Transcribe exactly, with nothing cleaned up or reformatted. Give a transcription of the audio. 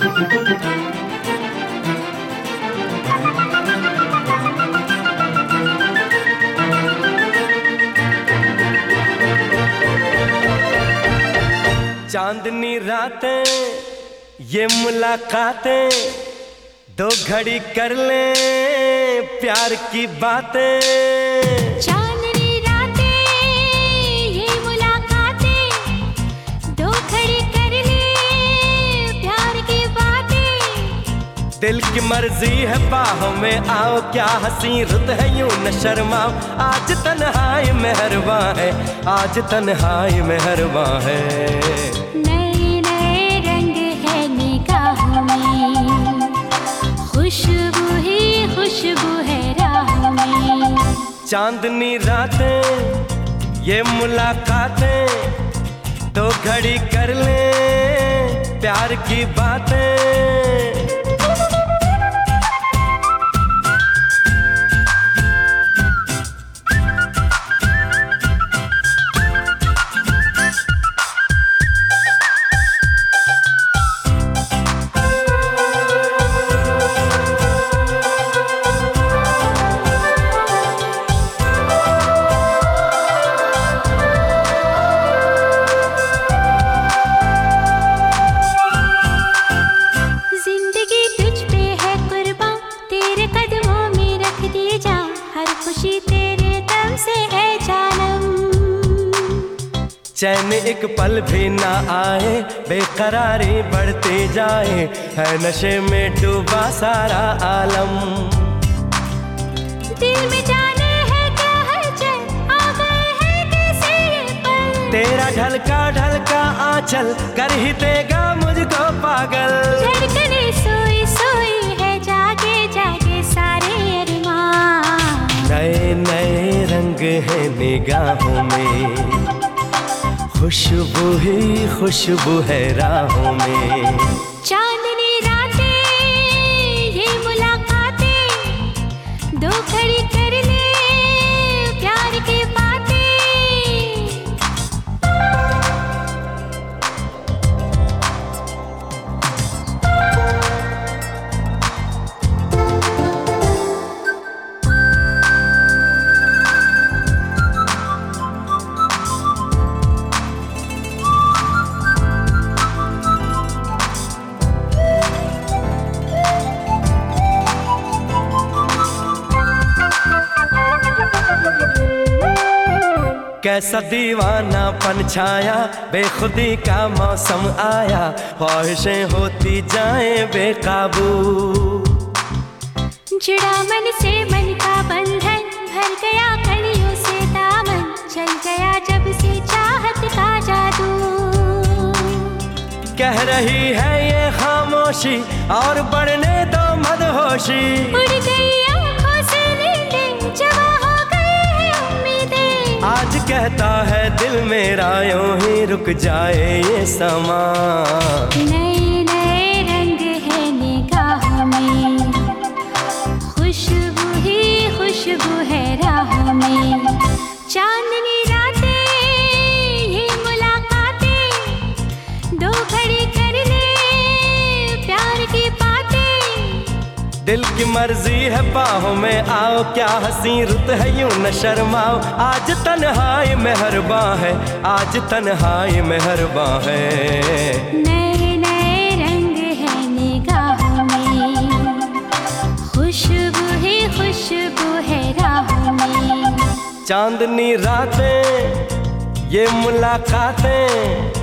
चांदनी रातें ये मुलाकातें, दो घड़ी कर ले प्यार की बातें। चांदनी रातें ये मुलाकातें, दो घड़ी कर ले प्यार की बातें। दिल की मर्जी है बाहों में आओ, क्या हंसी रुत है यूं न शर्माओ। आज तन्हाई मेहरबां है, आज तन्हाई मेहरबां है। खुशबू है राह में। चांदनी रातें ये मुलाकातें, दो घड़ी कर ले प्यार की बातें। खुशी तेरे दम से है जानम। चैन एक पल भी ना आए, बेकरारी बढ़ती जाए, है नशे में डूबा सारा आलम। दिल में जाने है क्या हलचल, आ गए हैं कैसे ये पल। तेरा ढलका ढलका आंचल कर ही देगा मुझको पागल। धड़कने सोई सोई है जागे जागे सारे अरमान। नए नए रंग है निगाहों में, खुशबू ही खुशबू है राहों में। चांदनी रातें ये मुलाकातें, दो घड़ी कर ले प्यार की बातें। कैसा दीवानापन छाया, बेखुदी का मौसम आया, ख्वाहिशें होती जाएं बेकाबू। जुड़ा मन से मन का बंधन, भर गया कलियों से दामन, चल गया जब से चाहत का जादू। कह रही है ये खामोशी और बढ़ने दो मदहोशी। उड़ गई आँखों से नींदें, जवां हो गई है उम्मीदें। आज कहता है दिल मेरा यूं ही रुक जाए ये समा। नए नए रंग है निगाहों में, खुशबू ही खुशबू है राह में। चांदनी रातें ये मुलाकातें, दो घड़ी कर ले प्यार की बातें। दिल की मर्जी है बाहों में आओ, क्या हंसी रुत है यूं न शर्माओ। आज तन्हाई मेहरबां है, आज तन्हाई मेहरबां है। नए नए रंग है निगाहों में, खुशबू ही खुशबू है राह में। चांदनी रातें ये मुलाकातें,